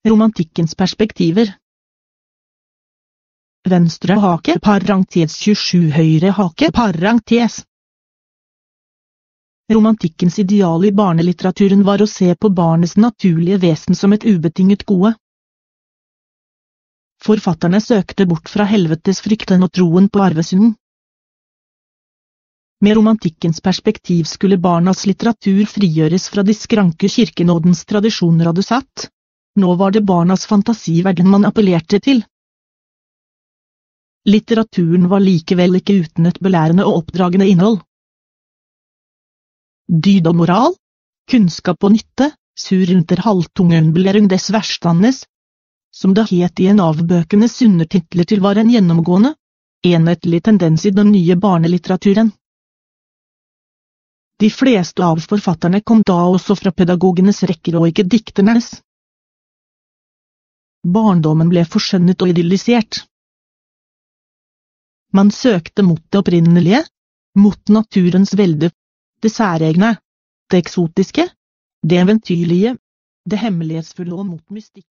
Romantikkens perspektiver. Venstre hake parentes 27 høyre hake parentes. Romantikkens ideal i barnelitteraturen var å se på barnets naturlige vesen som et ubetinget gode. Forfatterne søkte bort fra helvetesfrykten og troen på arvesynden. Med romantikkens perspektiv skulle barnas litteratur frigjøres fra de skranke kirkenådens tradisjoner hadde satt. Nå var det barnas fantasiverden man appellerte til. Litteraturen var likevel ikke uten et belærende og oppdragende innhold. Dyd og moral, kunnskap og nytte, sur unter halvtungenbelærung des verstandes, som det het i en av bøkenes undertitler til var en gjennomgående, enhetlig tendens i den nye barnelitteraturen. De fleste av forfatterne kom da også fra pedagogenes rekker og ikke dikternes. Barndommen ble forskjønnet og idyllisert. Man søkte mot det opprinnelige, mot naturens velde, det særegne, det eksotiske, det eventyrlige, det hemmelighetsfulle og mot mystikk.